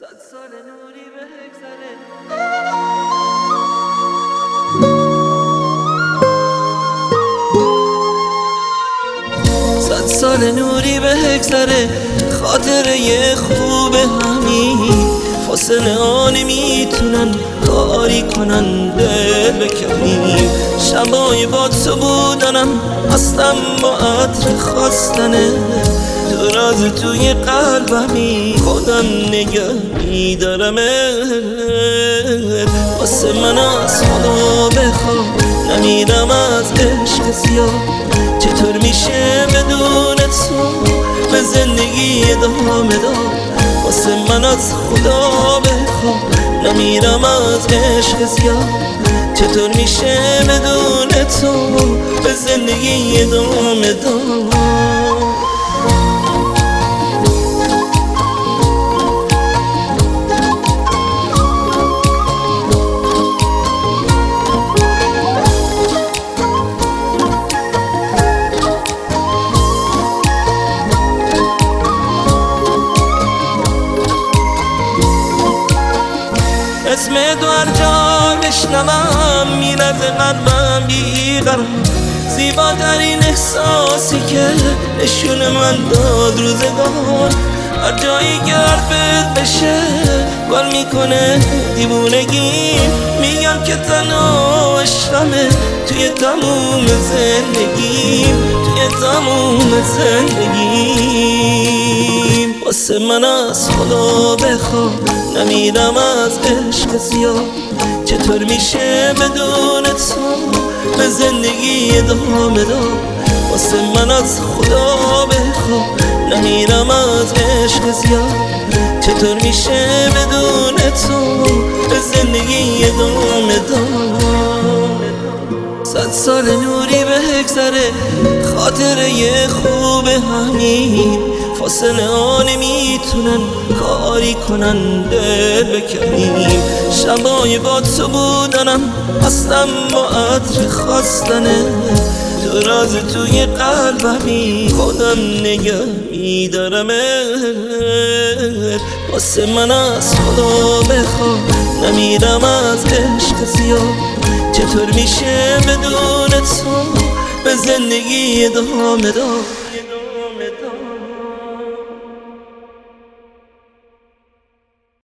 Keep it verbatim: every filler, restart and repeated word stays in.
صد سال نوری بگذره صد سال نوری بگذره خاطره خوب همین فاصله ها نمیتونن کاری کنن دل بکنیم شبای با تو بودنم هستم با عطر خواستنه تو راز توی قلبمی خودم نگه میدارمت واسه من از خدا بخوا نمیرم از عشق زیاد چطور میشه بدون تو به زندگی ادامه داد واسه من از خدا بخوا نمیرم از عشق زیاد چطور میشه بدون تو به زندگی ادامه داد اسم تو هر جا بشنوم میلرزه قلبم بیقرار زیباترین احساسی که نشون من داد روزگار هر جایی که حرفت بشه گل میکنه دیوونگی میگم که تنها عشقمه توی تموم زندگیم توی تموم زندگیم واسه من از خدا بخوا نمیرم از عشق زیاد چطور میشه بدون تو به زندگی ادامه داد واسه من از خدا بخوا نمیرم از عشق زیاد چطور میشه بدون تو به زندگی ادامه داد صد سال نوری بگذره خاطره خوب همین فاصله ها نمیتونن کاری کنن دل بکنیم شبای با تو بودنم هستم با عطر خواستنه تو راز توی قلبمی خودم نگه میدارمت واسه من از خدا بخوا نمیرم از عشق زیاد چطور میشه بدون تو به زندگی ادامه داد